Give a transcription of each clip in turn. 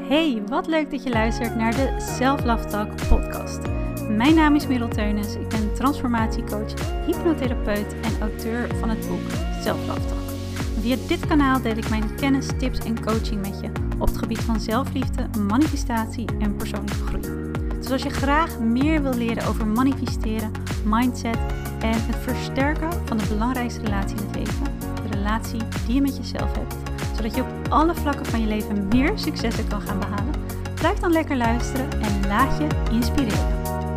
Hey, wat leuk dat je luistert naar de Self Love Talk podcast. Mijn naam is Merel Teunis, ik ben transformatiecoach, hypnotherapeut en auteur van het boek Self Love Talk. Via dit kanaal deel ik mijn kennis, tips en coaching met je op het gebied van zelfliefde, manifestatie en persoonlijke groei. Dus als je graag meer wil leren over manifesteren, mindset en het versterken van de belangrijkste relatie in het leven, de relatie die je met jezelf hebt, zodat je op alle vlakken van je leven meer successen kan gaan behalen, blijf dan lekker luisteren en laat je inspireren.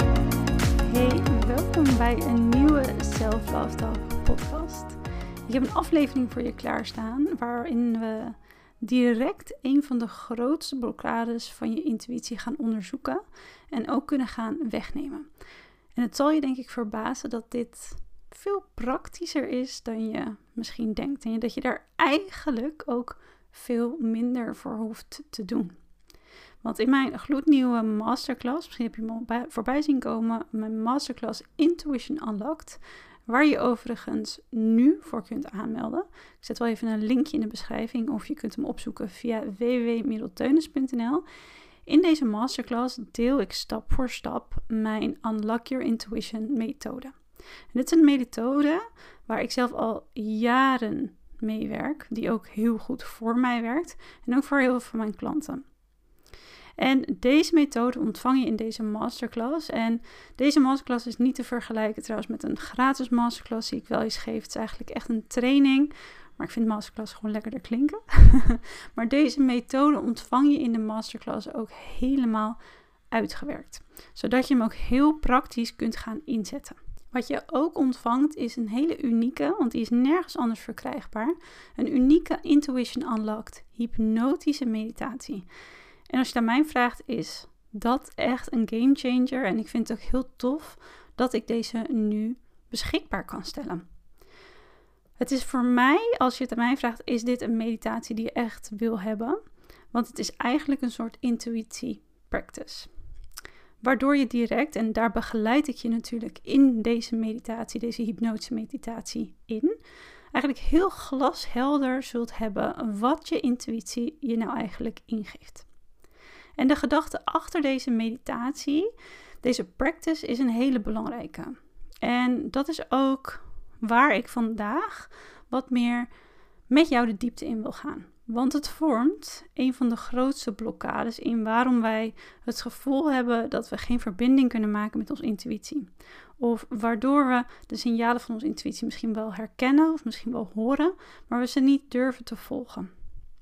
Hey, welkom bij een nieuwe Self Love Talk podcast. Ik heb een aflevering voor je klaarstaan waarin we direct een van de grootste blokkades van je intuïtie gaan onderzoeken en ook kunnen gaan wegnemen. En het zal je denk ik verbazen dat dit veel praktischer is dan je misschien denkt. En dat je daar eigenlijk ook veel minder voor hoeft te doen. Want in mijn gloednieuwe masterclass, misschien heb je hem al voorbij zien komen, mijn masterclass Intuition Unlocked, waar je overigens nu voor kunt aanmelden. Ik zet wel even een linkje in de beschrijving of je kunt hem opzoeken via www.merelteunis.nl. In deze masterclass deel ik stap voor stap mijn Unlock Your Intuition methode. En dit is een methode waar ik zelf al jaren mee werk, die ook heel goed voor mij werkt en ook voor heel veel van mijn klanten. En deze methode ontvang je in deze masterclass. En deze masterclass is niet te vergelijken trouwens met een gratis masterclass die ik wel eens geef. Het is eigenlijk echt een training, maar ik vind masterclass gewoon lekkerder klinken. Maar deze methode ontvang je in de masterclass ook helemaal uitgewerkt, zodat je hem ook heel praktisch kunt gaan inzetten. Wat je ook ontvangt is een hele unieke, want die is nergens anders verkrijgbaar, een unieke Intuition Unlocked hypnotische meditatie. En als je aan mij vraagt, is dat echt een game changer. En ik vind het ook heel tof dat ik deze nu beschikbaar kan stellen. Het is voor mij, als je het aan mij vraagt, is dit een meditatie die je echt wil hebben. Want het is eigenlijk een soort intuïtie practice. Waardoor je direct, en daar begeleid ik je natuurlijk in deze meditatie, deze hypnotische meditatie in, eigenlijk heel glashelder zult hebben wat je intuïtie je nou eigenlijk ingeeft. En de gedachte achter deze meditatie, deze practice, is een hele belangrijke. En dat is ook waar ik vandaag wat meer met jou de diepte in wil gaan. Want het vormt een van de grootste blokkades in waarom wij het gevoel hebben dat we geen verbinding kunnen maken met onze intuïtie. Of waardoor we de signalen van onze intuïtie misschien wel herkennen of misschien wel horen, maar we ze niet durven te volgen.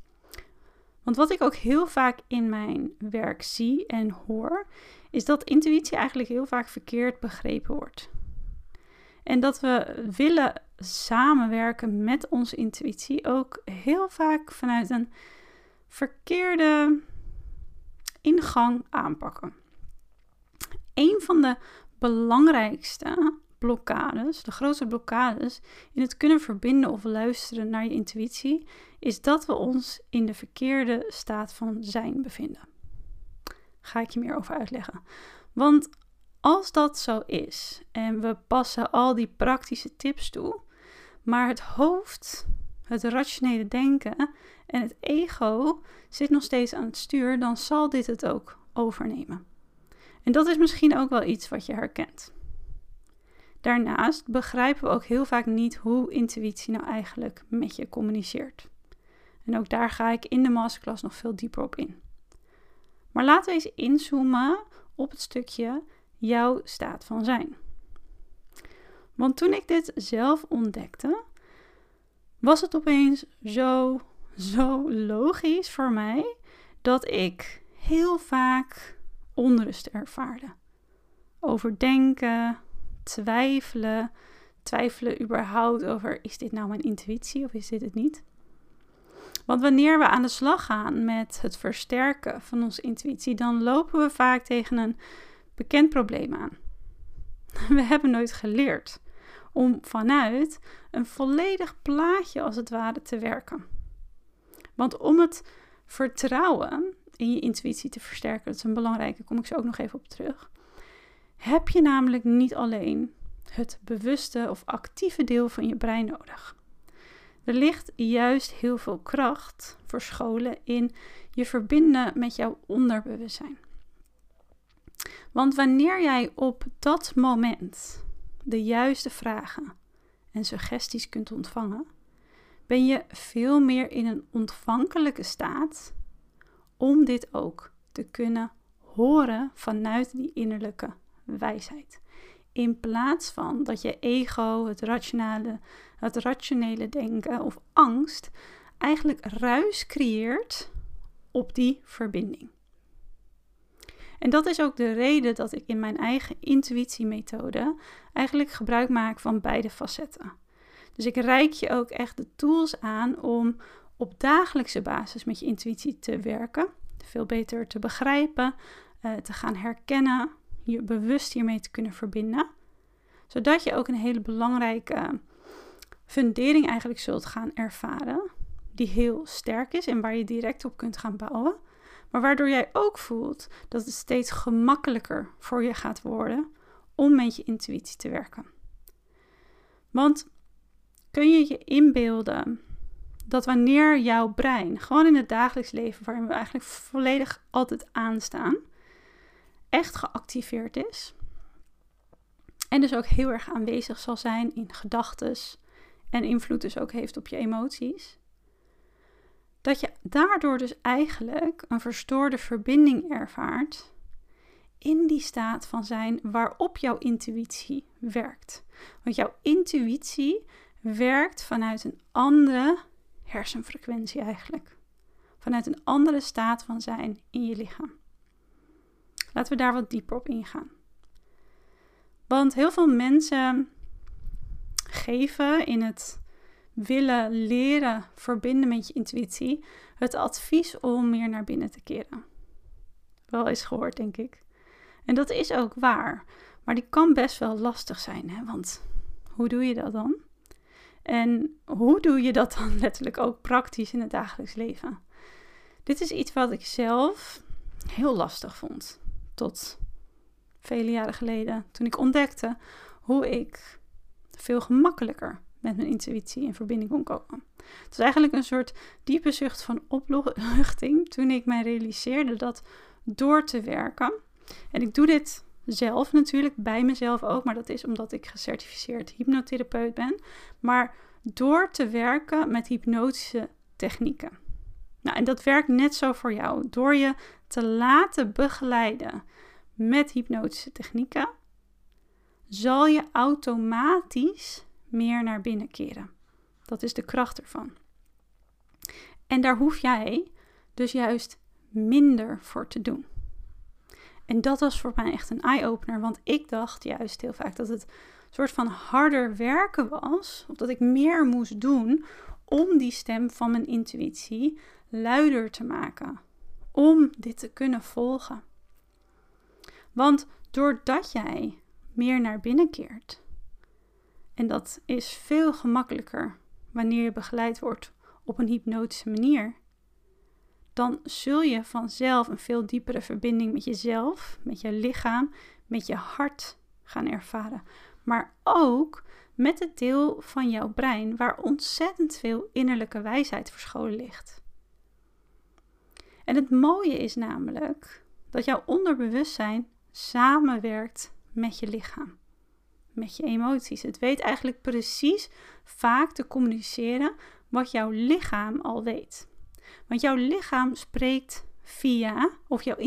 Want wat ik ook heel vaak in mijn werk zie en hoor, is dat intuïtie eigenlijk heel vaak verkeerd begrepen wordt. En dat we willen samenwerken met onze intuïtie ook heel vaak vanuit een verkeerde ingang aanpakken. Een van de belangrijkste blokkades, de grootste blokkades in het kunnen verbinden of luisteren naar je intuïtie, is dat we ons in de verkeerde staat van zijn bevinden. Ga ik je meer over uitleggen. Want als dat zo is en we passen al die praktische tips toe, maar het hoofd, het rationele denken en het ego zit nog steeds aan het stuur, dan zal dit het ook overnemen. En dat is misschien ook wel iets wat je herkent. Daarnaast begrijpen we ook heel vaak niet hoe intuïtie nou eigenlijk met je communiceert. En ook daar ga ik in de masterclass nog veel dieper op in. Maar laten we eens inzoomen op het stukje jouw staat van zijn. Want toen ik dit zelf ontdekte, was het opeens zo logisch voor mij dat ik heel vaak onrust ervaarde. Overdenken, twijfelen überhaupt over, is dit nou mijn intuïtie of is dit het niet? Want wanneer we aan de slag gaan met het versterken van onze intuïtie, dan lopen we vaak tegen een bekend probleem aan. We hebben nooit geleerd om vanuit een volledig plaatje als het ware te werken. Want om het vertrouwen in je intuïtie te versterken, dat is een belangrijke, daar kom ik zo ook nog even op terug, heb je namelijk niet alleen het bewuste of actieve deel van je brein nodig. Er ligt juist heel veel kracht verscholen in je verbinden met jouw onderbewustzijn. Want wanneer jij op dat moment de juiste vragen en suggesties kunt ontvangen, ben je veel meer in een ontvankelijke staat om dit ook te kunnen horen vanuit die innerlijke wijsheid. In plaats van dat je ego, het rationele denken of angst eigenlijk ruis creëert op die verbinding. En dat is ook de reden dat ik in mijn eigen intuïtiemethode eigenlijk gebruik maak van beide facetten. Dus ik reik je ook echt de tools aan om op dagelijkse basis met je intuïtie te werken, veel beter te begrijpen, te gaan herkennen, je bewust hiermee te kunnen verbinden, zodat je ook een hele belangrijke fundering eigenlijk zult gaan ervaren, die heel sterk is en waar je direct op kunt gaan bouwen, maar waardoor jij ook voelt dat het steeds gemakkelijker voor je gaat worden om met je intuïtie te werken. Want kun je je inbeelden dat wanneer jouw brein, gewoon in het dagelijks leven, waarin we eigenlijk volledig altijd aanstaan, echt geactiveerd is en dus ook heel erg aanwezig zal zijn in gedachtes en invloed dus ook heeft op je emoties, dat je daardoor dus eigenlijk een verstoorde verbinding ervaart in die staat van zijn waarop jouw intuïtie werkt. Want jouw intuïtie werkt vanuit een andere hersenfrequentie eigenlijk. Vanuit een andere staat van zijn in je lichaam. Laten we daar wat dieper op ingaan. Want heel veel mensen geven in het willen leren verbinden met je intuïtie het advies om meer naar binnen te keren. Wel eens gehoord, denk ik. En dat is ook waar. Maar die kan best wel lastig zijn. Hè? Want hoe doe je dat dan? En hoe doe je dat dan letterlijk ook praktisch in het dagelijks leven? Dit is iets wat ik zelf heel lastig vond. Tot vele jaren geleden. Toen ik ontdekte hoe ik veel gemakkelijker met mijn intuïtie in verbinding kon komen. Het was eigenlijk een soort diepe zucht van opluchting toen ik mij realiseerde dat door te werken. En ik doe dit zelf natuurlijk, bij mezelf ook, maar dat is omdat ik gecertificeerd hypnotherapeut ben. Maar door te werken met hypnotische technieken. Nou, en dat werkt net zo voor jou. Door je te laten begeleiden met hypnotische technieken, zal je automatisch meer naar binnen keren. Dat is de kracht ervan. En daar hoef jij dus juist minder voor te doen. En dat was voor mij echt een eye-opener, want ik dacht juist heel vaak dat het een soort van harder werken was, of dat ik meer moest doen om die stem van mijn intuïtie luider te maken, om dit te kunnen volgen. Want doordat jij meer naar binnen keert, en dat is veel gemakkelijker wanneer je begeleid wordt op een hypnotische manier, dan zul je vanzelf een veel diepere verbinding met jezelf, met je lichaam, met je hart gaan ervaren. Maar ook met het deel van jouw brein waar ontzettend veel innerlijke wijsheid verscholen ligt. En het mooie is namelijk dat jouw onderbewustzijn samenwerkt met je lichaam, met je emoties. Het weet eigenlijk precies vaak te communiceren wat jouw lichaam al weet. Want jouw lichaam spreekt via, of jouw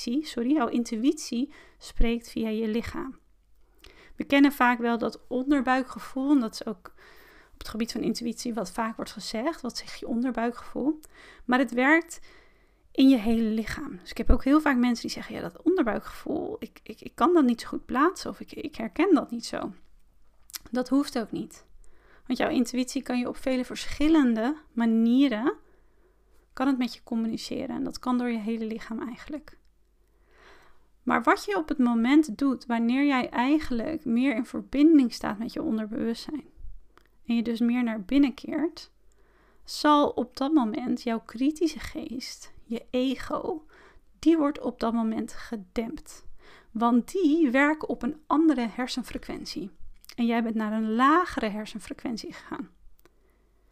intuïtie spreekt via je lichaam. We kennen vaak wel dat onderbuikgevoel, en dat is ook op het gebied van intuïtie wat vaak wordt gezegd. Wat zegt je onderbuikgevoel? Maar het werkt in je hele lichaam. Dus ik heb ook heel vaak mensen die zeggen, ja, dat onderbuikgevoel, ik kan dat niet zo goed plaatsen of ik herken dat niet zo. Dat hoeft ook niet. Want jouw intuïtie kan je op vele verschillende manieren, kan het met je communiceren. En dat kan door je hele lichaam eigenlijk. Maar wat je op het moment doet, wanneer jij eigenlijk meer in verbinding staat met je onderbewustzijn, en je dus meer naar binnen keert, zal op dat moment jouw kritische geest, je ego, die wordt op dat moment gedempt. Want die werken op een andere hersenfrequentie. En jij bent naar een lagere hersenfrequentie gegaan.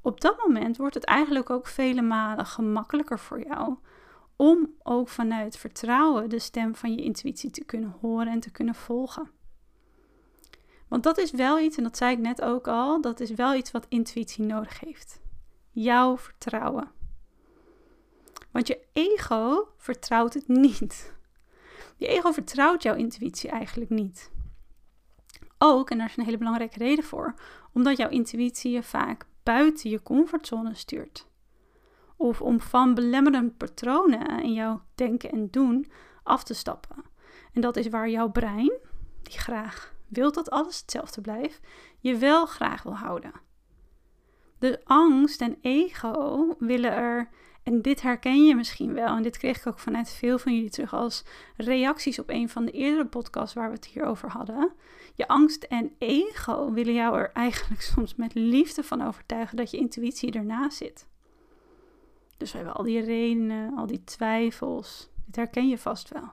op dat moment wordt het eigenlijk ook vele malen gemakkelijker voor jou om ook vanuit vertrouwen de stem van je intuïtie te kunnen horen en te kunnen volgen. Want dat is wel iets, en dat zei ik net ook al, dat is wel iets wat intuïtie nodig heeft. Jouw vertrouwen. Want je ego vertrouwt het niet. Je ego vertrouwt jouw intuïtie eigenlijk niet. Ook, en daar is een hele belangrijke reden voor, omdat jouw intuïtie je vaak buiten je comfortzone stuurt. Of om van belemmerende patronen in jouw denken en doen af te stappen. En dat is waar jouw brein, die graag wil dat alles hetzelfde blijft, je wel graag wil houden. De angst en ego willen er, en dit herken je misschien wel, en dit kreeg ik ook vanuit veel van jullie terug als reacties op een van de eerdere podcasts waar we het hier over hadden. Je angst en ego willen jou er eigenlijk soms met liefde van overtuigen dat je intuïtie ernaast zit. Dus we hebben al die redenen, al die twijfels. Dit herken je vast wel.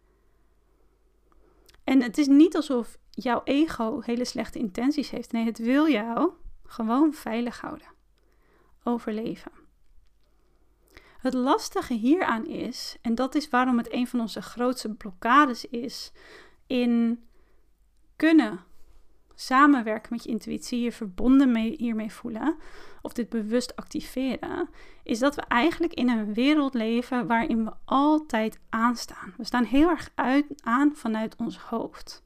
En het is niet alsof jouw ego hele slechte intenties heeft. Nee, het wil jou gewoon veilig houden. Overleven. Het lastige hieraan is, en dat is waarom het een van onze grootste blokkades is, in kunnen samenwerken met je intuïtie, je verbonden hiermee voelen, of dit bewust activeren, is dat we eigenlijk in een wereld leven waarin we altijd aanstaan. We staan heel erg aan vanuit ons hoofd.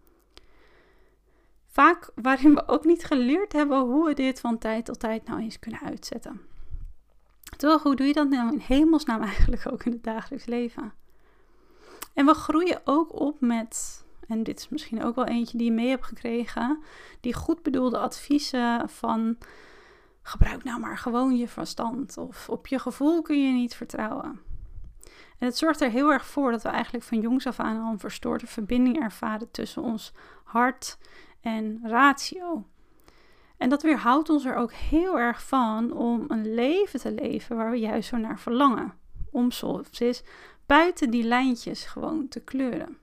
Vaak waarin we ook niet geleerd hebben hoe we dit van tijd tot tijd nou eens kunnen uitzetten. Terwijl, hoe doe je dat nou in hemelsnaam eigenlijk ook in het dagelijks leven? En we groeien ook op met, en dit is misschien ook wel eentje die je mee hebt gekregen, die goed bedoelde adviezen van gebruik nou maar gewoon je verstand of op je gevoel kun je niet vertrouwen. En het zorgt er heel erg voor dat we eigenlijk van jongs af aan al een verstoorde verbinding ervaren tussen ons hart en ratio. En dat weerhoudt ons er ook heel erg van om een leven te leven waar we juist zo naar verlangen. Om soms eens buiten die lijntjes gewoon te kleuren.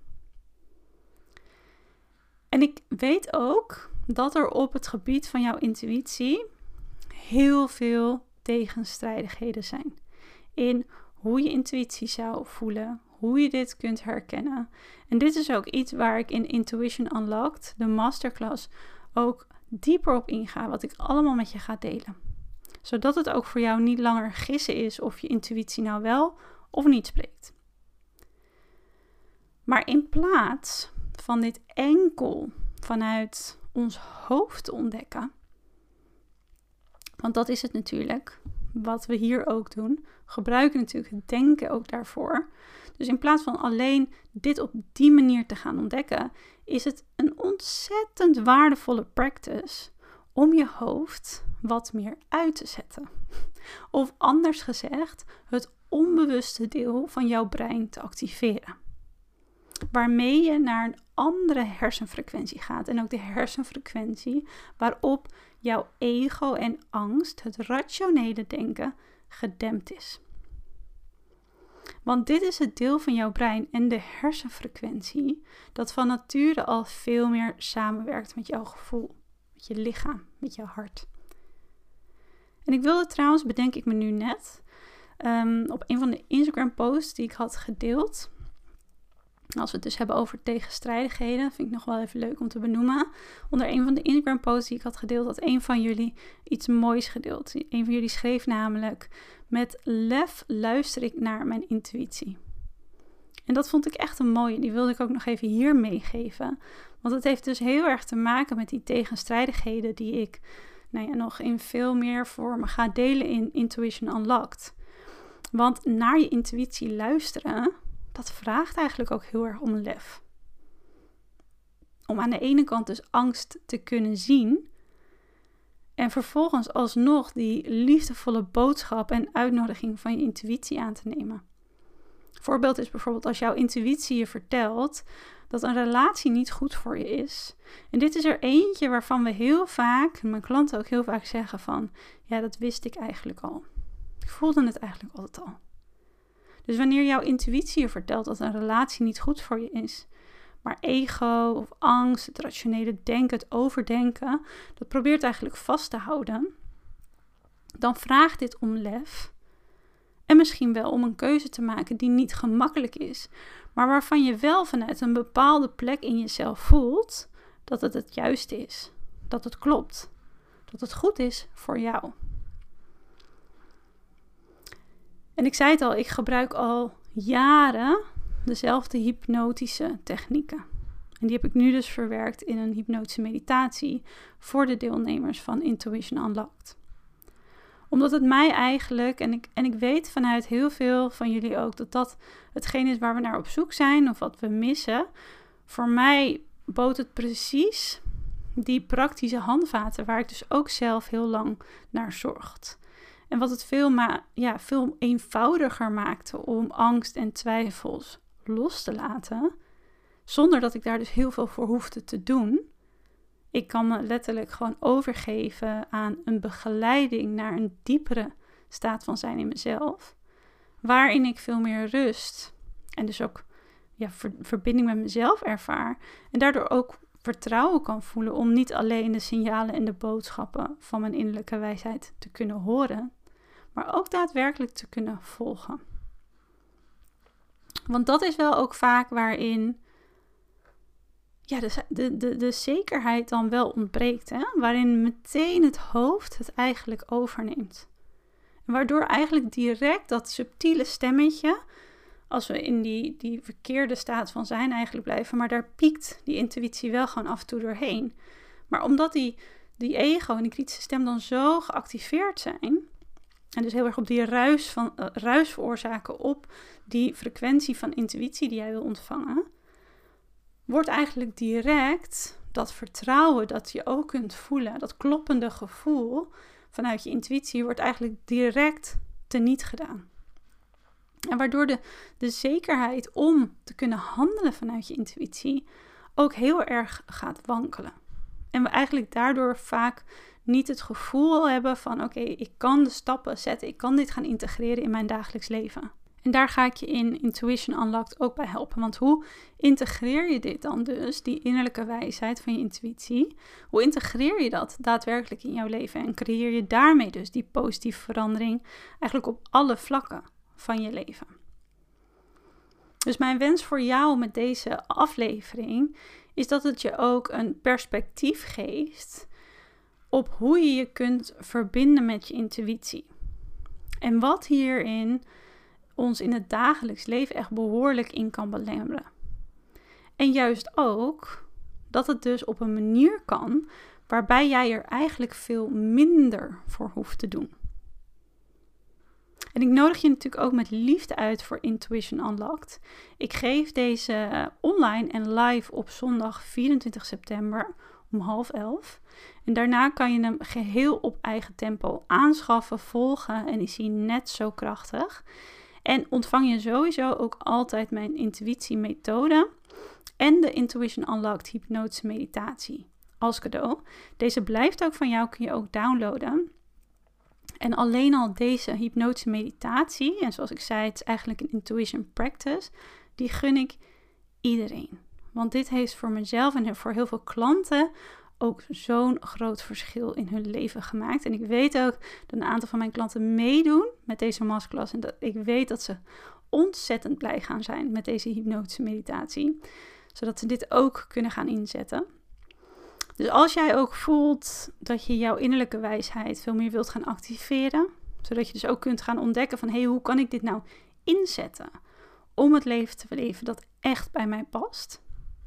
En ik weet ook dat er op het gebied van jouw intuïtie heel veel tegenstrijdigheden zijn. In hoe je intuïtie zou voelen, hoe je dit kunt herkennen. En dit is ook iets waar ik in Intuition Unlocked, de masterclass, ook dieper op inga, wat ik allemaal met je ga delen. Zodat het ook voor jou niet langer gissen is of je intuïtie nou wel of niet spreekt. Maar in plaats van dit enkel vanuit ons hoofd te ontdekken, want dat is het natuurlijk, wat we hier ook doen, gebruiken natuurlijk het denken ook daarvoor. Dus in plaats van alleen dit op die manier te gaan ontdekken, is het een ontzettend waardevolle practice om je hoofd wat meer uit te zetten. Of anders gezegd, het onbewuste deel van jouw brein te activeren. Waarmee je naar een andere hersenfrequentie gaat. En ook de hersenfrequentie waarop jouw ego en angst, het rationele denken, gedempt is. Want dit is het deel van jouw brein en de hersenfrequentie dat van nature al veel meer samenwerkt met jouw gevoel, met je lichaam, met je hart. En ik wilde trouwens, bedenk ik me nu net, op een van de Instagram posts die ik had gedeeld. Als we het dus hebben over tegenstrijdigheden, vind ik nog wel even leuk om te benoemen. Onder een van de Instagram posts die ik had gedeeld, had een van jullie iets moois gedeeld. Een van jullie schreef namelijk: met lef luister ik naar mijn intuïtie. En dat vond ik echt een mooie. Die wilde ik ook nog even hier meegeven. Want het heeft dus heel erg te maken met die tegenstrijdigheden die ik nog in veel meer vormen ga delen in Intuition Unlocked. Want naar je intuïtie luisteren, dat vraagt eigenlijk ook heel erg om lef. Om aan de ene kant dus angst te kunnen zien en vervolgens alsnog die liefdevolle boodschap en uitnodiging van je intuïtie aan te nemen. Voorbeeld is bijvoorbeeld als jouw intuïtie je vertelt dat een relatie niet goed voor je is. En dit is er eentje waarvan we heel vaak, mijn klanten ook heel vaak zeggen van, ja, dat wist ik eigenlijk al. Ik voelde het eigenlijk altijd al. Dus wanneer jouw intuïtie je vertelt dat een relatie niet goed voor je is, maar ego of angst, het rationele denken, het overdenken, dat probeert eigenlijk vast te houden, dan vraagt dit om lef. En misschien wel om een keuze te maken die niet gemakkelijk is, maar waarvan je wel vanuit een bepaalde plek in jezelf voelt dat het juiste is. Dat het klopt. Dat het goed is voor jou. En ik zei het al, ik gebruik al jaren dezelfde hypnotische technieken. En die heb ik nu dus verwerkt in een hypnotische meditatie voor de deelnemers van Intuition Unlocked. Omdat het mij eigenlijk, en ik weet vanuit heel veel van jullie ook, dat hetgeen is waar we naar op zoek zijn of wat we missen. Voor mij bood het precies die praktische handvaten waar ik dus ook zelf heel lang naar zocht. En wat het veel eenvoudiger maakte om angst en twijfels los te laten, zonder dat ik daar dus heel veel voor hoefde te doen. Ik kan me letterlijk gewoon overgeven aan een begeleiding naar een diepere staat van zijn in mezelf, waarin ik veel meer rust en dus ook verbinding met mezelf ervaar en daardoor ook vertrouwen kan voelen om niet alleen de signalen en de boodschappen van mijn innerlijke wijsheid te kunnen horen, maar ook daadwerkelijk te kunnen volgen. Want dat is wel ook vaak waarin de zekerheid dan wel ontbreekt. Hè? Waarin meteen het hoofd het eigenlijk overneemt. En waardoor eigenlijk direct dat subtiele stemmetje, als we in die verkeerde staat van zijn eigenlijk blijven, maar daar piekt die intuïtie wel gewoon af en toe doorheen. Maar omdat die ego en die kritische stem dan zo geactiveerd zijn, en dus heel erg op die ruis veroorzaken op die frequentie van intuïtie die jij wil ontvangen, wordt eigenlijk direct dat vertrouwen dat je ook kunt voelen, dat kloppende gevoel vanuit je intuïtie, wordt eigenlijk direct teniet gedaan. En waardoor de zekerheid om te kunnen handelen vanuit je intuïtie ook heel erg gaat wankelen. En we eigenlijk daardoor vaak niet het gevoel hebben van oké, ik kan de stappen zetten, ik kan dit gaan integreren in mijn dagelijks leven. En daar ga ik je in Intuition Unlocked ook bij helpen. Want hoe integreer je dit dan dus, die innerlijke wijsheid van je intuïtie? Hoe integreer je dat daadwerkelijk in jouw leven? En creëer je daarmee dus die positieve verandering eigenlijk op alle vlakken van je leven? Dus mijn wens voor jou met deze aflevering is dat het je ook een perspectief geeft op hoe je je kunt verbinden met je intuïtie. En wat hierin ons in het dagelijks leven echt behoorlijk in kan belemmeren. En juist ook dat het dus op een manier kan waarbij jij er eigenlijk veel minder voor hoeft te doen. En ik nodig je natuurlijk ook met liefde uit voor Intuition Unlocked. Ik geef deze online en live op zondag 24 september om 10:30. En daarna kan je hem geheel op eigen tempo aanschaffen, volgen en is hij net zo krachtig. En ontvang je sowieso ook altijd mijn intuïtiemethode en de Intuition Unlocked hypnotische meditatie als cadeau. Deze blijft ook van jou, kun je ook downloaden. En alleen al deze hypnotische meditatie, en zoals ik zei, het is eigenlijk een intuition practice, die gun ik iedereen. Want dit heeft voor mezelf en voor heel veel klanten ook zo'n groot verschil in hun leven gemaakt. En ik weet ook dat een aantal van mijn klanten meedoen met deze masterclass. En dat ik weet dat ze ontzettend blij gaan zijn met deze hypnotische meditatie. Zodat ze dit ook kunnen gaan inzetten. Dus als jij ook voelt dat je jouw innerlijke wijsheid veel meer wilt gaan activeren. Zodat je dus ook kunt gaan ontdekken van hoe kan ik dit nou inzetten om het leven te leven dat echt bij mij past.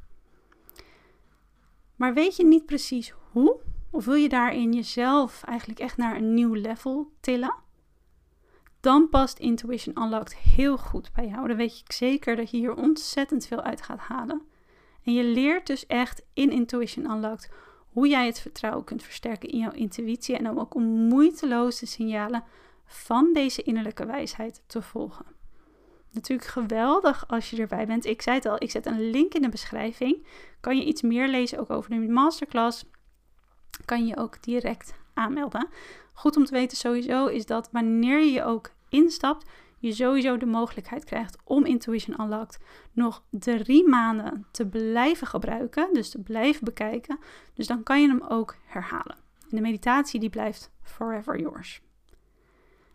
Maar weet je niet precies hoe? Of wil je daarin jezelf eigenlijk echt naar een nieuw level tillen? Dan past Intuition Unlocked heel goed bij jou. Dan weet ik zeker dat je hier ontzettend veel uit gaat halen. En je leert dus echt in Intuition Unlocked hoe jij het vertrouwen kunt versterken in jouw intuïtie. En om ook om moeiteloos de signalen van deze innerlijke wijsheid te volgen. Natuurlijk geweldig als je erbij bent. Ik zei het al, ik zet een link in de beschrijving. Kan je iets meer lezen ook over de masterclass? Kan je ook direct aanmelden. Goed om te weten sowieso is dat wanneer je ook instapt, je sowieso de mogelijkheid krijgt om Intuition Unlocked nog 3 maanden te blijven gebruiken. Dus te blijven bekijken. Dus dan kan je hem ook herhalen. En de meditatie die blijft forever yours.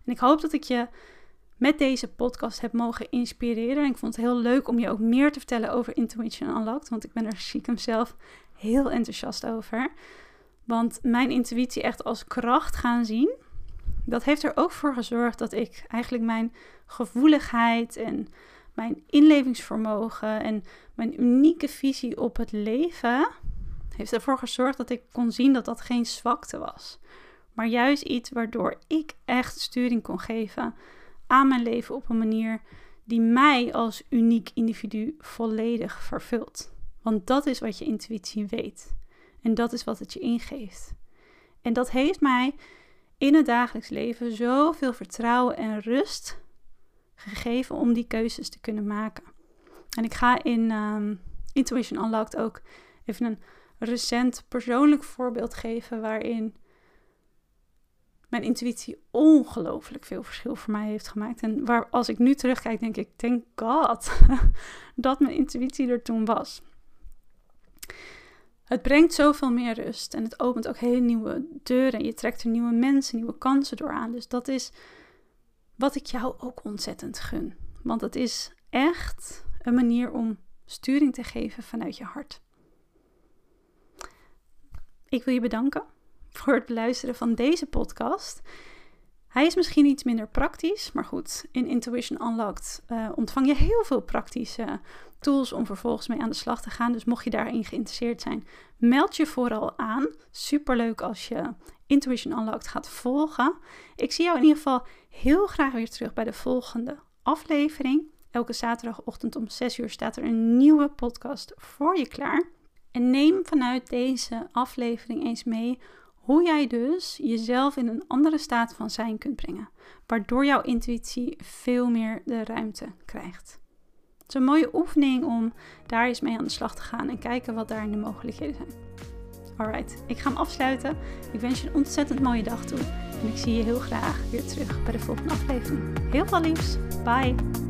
En ik hoop dat ik je met deze podcast heb mogen inspireren. En ik vond het heel leuk om je ook meer te vertellen over Intuition Unlocked. Want ik ben er stiekem zelf heel enthousiast over. Want mijn intuïtie echt als kracht gaan zien, dat heeft er ook voor gezorgd dat ik eigenlijk mijn gevoeligheid en mijn inlevingsvermogen en mijn unieke visie op het leven heeft ervoor gezorgd dat ik kon zien dat dat geen zwakte was. Maar juist iets waardoor ik echt sturing kon geven aan mijn leven op een manier die mij als uniek individu volledig vervult. Want dat is wat je intuïtie weet. En dat is wat het je ingeeft. En dat heeft mij in het dagelijks leven zoveel vertrouwen en rust gegeven om die keuzes te kunnen maken. En ik ga in Intuition Unlocked ook even een recent persoonlijk voorbeeld geven waarin mijn intuïtie ongelooflijk veel verschil voor mij heeft gemaakt. En waar als ik nu terugkijk, denk ik, thank God dat mijn intuïtie er toen was. Het brengt zoveel meer rust en het opent ook hele nieuwe deuren. Je trekt er nieuwe mensen, nieuwe kansen door aan. Dus dat is wat ik jou ook ontzettend gun. Want het is echt een manier om sturing te geven vanuit je hart. Ik wil je bedanken voor het beluisteren van deze podcast. Hij is misschien iets minder praktisch, maar goed, in Intuition Unlocked ontvang je heel veel praktische tools om vervolgens mee aan de slag te gaan. Dus mocht je daarin geïnteresseerd zijn, meld je vooral aan. Superleuk als je Intuition Unlocked gaat volgen. Ik zie jou in ieder geval heel graag weer terug bij de volgende aflevering. Elke zaterdagochtend om 6 uur staat er een nieuwe podcast voor je klaar. En neem vanuit deze aflevering eens mee hoe jij dus jezelf in een andere staat van zijn kunt brengen. Waardoor jouw intuïtie veel meer de ruimte krijgt. Het is een mooie oefening om daar eens mee aan de slag te gaan en kijken wat daar in de mogelijkheden zijn. Alright, ik ga hem afsluiten. Ik wens je een ontzettend mooie dag toe. En ik zie je heel graag weer terug bij de volgende aflevering. Heel veel liefs. Bye.